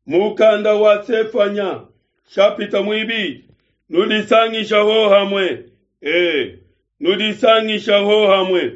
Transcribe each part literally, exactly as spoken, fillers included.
mukanda wa sefanya shapita mwibi nudisangisha ho hamwe eh nudisangisha ho hamwe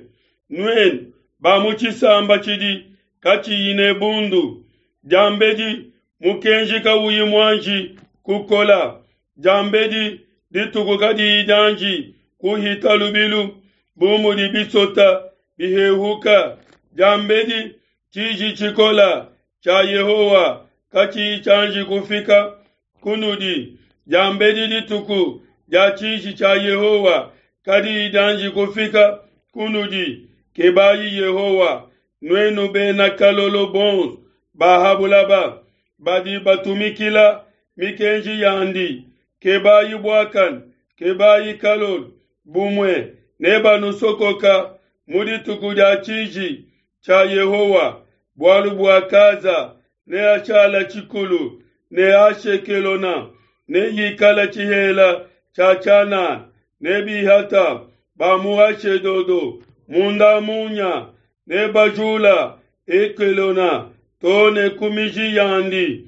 nwen bamuchisamba chidi kachi ine bundu jambedi mukenji kawuyi mwanji kukola jambedi ditugukadi idanji kuhitalubilu bumudi bisota bihehuka jambedi chiji chikola cha Yehowa kachi chanji kufika kunudi jambedi dituku ja chiji cha Yehowa kadi idanji kufika kunudi kebayi Yehowa nwenu bena kalolo bons bahabulaba badi batumikila mikenji yandi kebayi bwakan kebayi kalol bumwe neba nusokoka mudi tukuja chiji cha Yehowa bwalu bwakaza ne achala chikulu ne ashekelona ne yikala chihela cha chana ne bihata bamuache dodo munda munya ne bajula ekelona tone kumiji yandi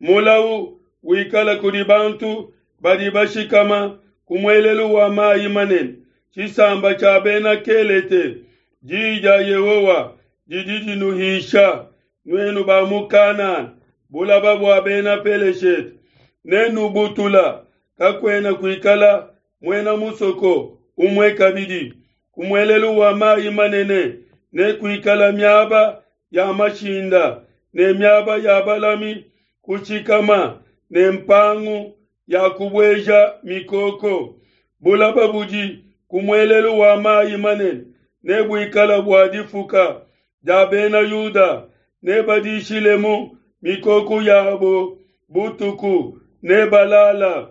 mulau wikala kudibantu badibashikama kumwelelu wa mai manen chisamba cha bena kelete jija Yehowa jididi nuhisha nwenu bamukana bulaba bwa bena peleshet nenu butula kakwena kuikala mwena musoko umwe kabidi kumwelelu wa mai manene ne kuikala myaba ya mashinda ne myaba ya balami kuchikama ne mpangu ya kubweja mikoko bulaba buji kumwelelu wa mai manene ne buikala bwadifuka jabena Yuda ne badishilemu mikoko yabo butuku ne balala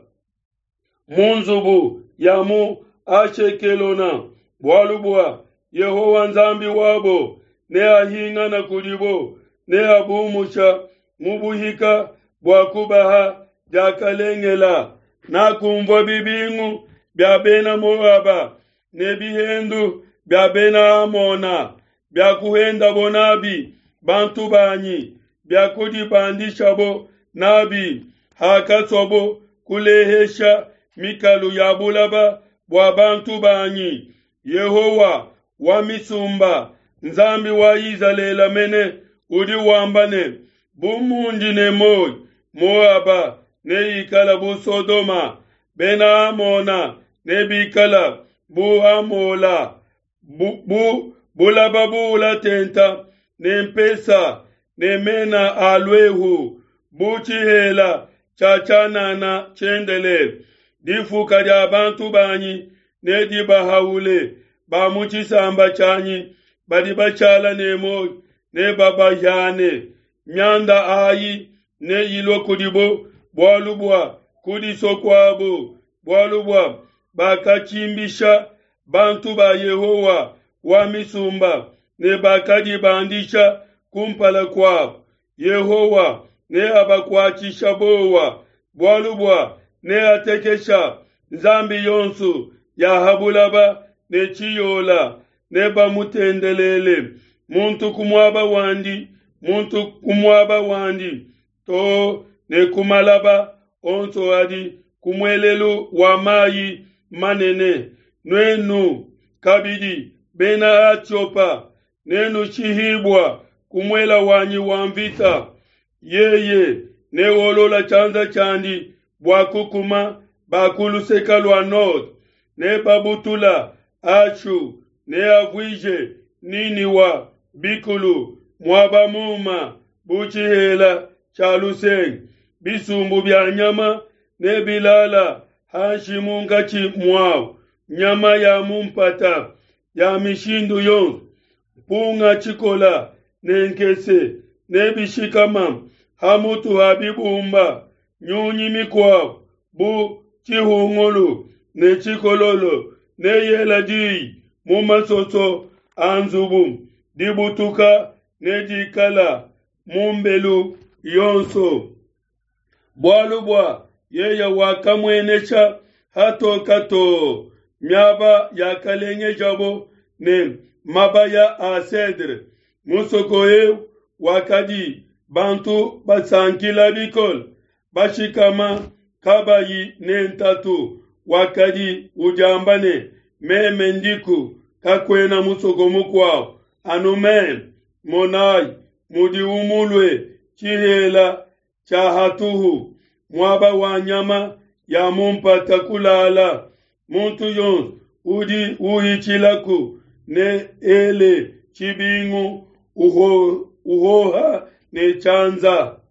munzubu yamu ashekelona bwalubwa Yehowa nzambi wabo ne ahinga na kudibo ne abumusha mubuhika bwakubaha jakalengela na kumva bibingu byabena Moaba ne bihendu byabena Amona byakuhenda bonabi bantu banyi byakudi bandishabo nabi hakasobo kulehesha mikalu ya bulaba bwa bantu banyi Yehowa wa misumba nzambi wa izalela mene udi wambane bumundi ne moy Moaba ne ikala bu Sodoma bena Amona ne bikala bu Amola bu, bu bulaba bula tenta ne mpesa ne mena alwehu buchihela chachana na chendele difu kaja abantu banyi ne dibahaule ba muchisamba chanyi badibachala ne mo ne baba yane nyanda ayi ne yilo kudibo bwalubwa kudisokwabo bwalubwa bakachimbisha bantu ba Yehowa wa misumba ne bakadi bandisha kumpala kwa Yehowa ne abakwachisha bowa bwalubwa ne atekesha nzambi yonsu ya habulaba ne chiyola ne bamutendelele muntu kumwaba wandi muntu kumwaba wandi to ne kumalaba onso adi kumwelelu wa mayi manene nwenu kabidi bena achopa nenu chihibwa kumwela wanyi wamvita yeye ne wolola chanza chandi bwakukuma bakulu sekalwa nod ne babutula achu ne avwije nini wa bikulu mwaba muma buchihela chaluseng bisumbu bya nyama ne bilala hashimunga chi mwao nyama ya mumpata ya mishindu yon punga chikola nenkese nebishikamam hamutu habibumba nyunyi mikwa bu chihungulu ne chikololo ne yeladi mumasoso anzubu dibutuka ne jikala mumbelu yonso bwalubwa yeya wakamwenecha hato kato myaba ya kalenge jabo ne mabaya asedre musokoe wakadi bantu basankila bikol bashikama kabayi nentatu wakadi ujambane meme ndiku kakwena musogomu kwao anumen monai mudi umulwe chihela chahatuhu mwaba wanyama ya mumpata kulala muntu yons udi uhichilaku ne ele chibingu uho uhoha ne chanza